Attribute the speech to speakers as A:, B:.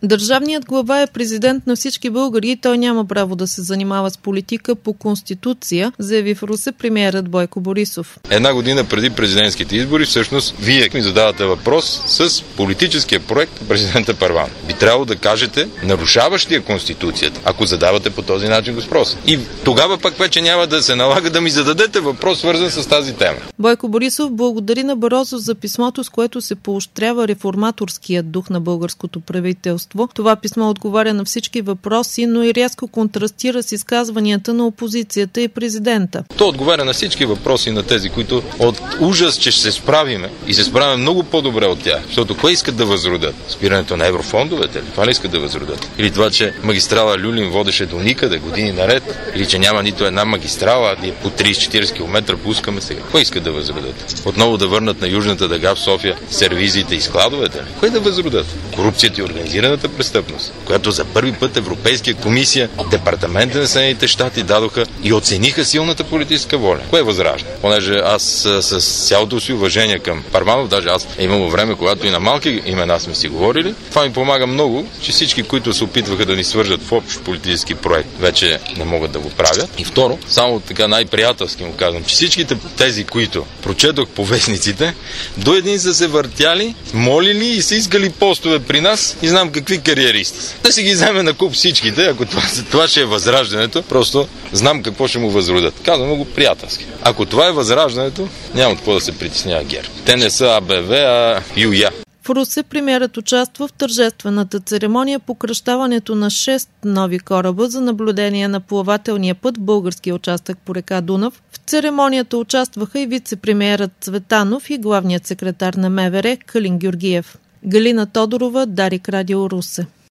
A: Държавният глава е президент на всички българи и той няма право да се занимава с политика по Конституция, заяви в Русе премиерът Бойко Борисов.
B: Една година преди президентските избори, всъщност, вие ми задавате въпрос с политическия проект на президента Първанов. Би трябвало да кажете, нарушаващ ли е Конституцията, ако задавате по този начин въпрос. И тогава пък вече няма да се налага да ми зададете въпрос, свързан с тази тема.
A: Бойко Борисов благодари на Барозу за писмото, с което се поощрява реформаторският дух на българското правителство. Това писмо отговаря на всички въпроси, но и рязко контрастира с изказванията на опозицията и президента.
B: То отговаря на всички въпроси, на тези, които от ужас, че ще се справиме и се справим много по-добре от тях. Защото кое искат да възродят? Спирането на еврофондовете ли? Това ли искат да възродят? Или това, че магистрала Люлин водеше до никъде години наред? Или че няма нито една магистрала, ние по 30-40 км пускаме сега? Кое искат да възродят? Отново да върнат на Южната дъга в София сервизите и складовете ли? Кое да възродят? Корупцията и организираната престъпност, която за първи път Европейския комисия, Департамента на Съединените щати дадоха и оцениха силната политическа воля. Кое е възражда? Понеже аз с цялото си уважение към Първанов, даже аз имало време, когато и на малки имена сме си говорили, това ми помага много, че всички, които се опитваха да ни свържат в общ политически проект, вече не могат да го правят. И второ, само така най-приятелски му казвам, че всичките тези, които прочетох по вестниците, до един са се въртяли, молили и са искали постове при нас и знам какви кариеристи са. Да си ги вземе на куп всичките, ако това ще е възраждането, просто знам какво ще му възродят. Казвам го приятелски. Ако това е възраждането, няма какво да се притеснява ГЕРБ. Те не са АБВ, а ЮЯ.
A: В Русе премиерът участва в тържествената церемония по кръщаването на 6 нови кораба за наблюдение на плавателния път в българския участък по река Дунав. В церемонията участваха и вице-премиерът Цветанов и главният секретар на МВР Калин Георгиев. Галина Тодорова, Дарик Радио, Русе.